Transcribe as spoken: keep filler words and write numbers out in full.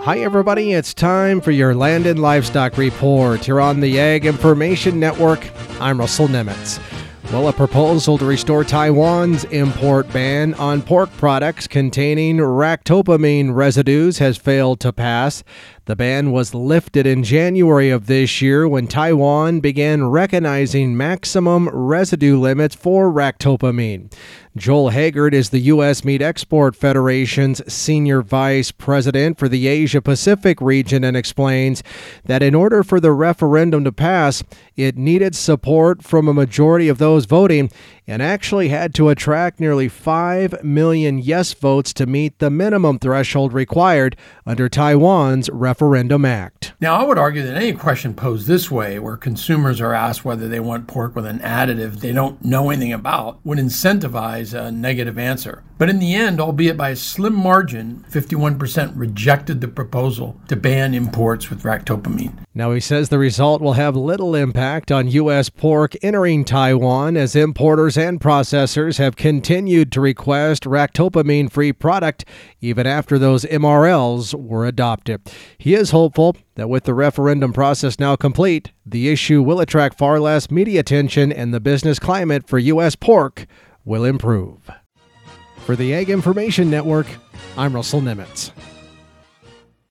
Hi everybody, it's time for your Land and Livestock Report here on the Ag Information Network. I'm Russell Nemitz. Well, a proposal to restore Taiwan's import ban on pork products containing ractopamine residues has failed to pass. The ban was lifted in January of this year when Taiwan began recognizing maximum residue limits for ractopamine. Joel Haggard is the U S. Meat Export Federation's Senior Vice President for the Asia-Pacific region and explains that in order for the referendum to pass, it needed support from a majority of those voting and actually had to attract nearly five million yes votes to meet the minimum threshold required under Taiwan's Referendum Act. Now, I would argue that any question posed this way, where consumers are asked whether they want pork with an additive they don't know anything about, would incentivize a negative answer. But in the end, albeit by a slim margin, fifty-one percent rejected the proposal to ban imports with ractopamine. Now, he says the result will have little impact on U S pork entering Taiwan as importers and processors have continued to request ractopamine-free product even after those M R Ls were adopted. He is hopeful that with the referendum process now complete, the issue will attract far less media attention and the business climate for U S pork will improve. For the Ag Information Network, I'm Russell Nemitz.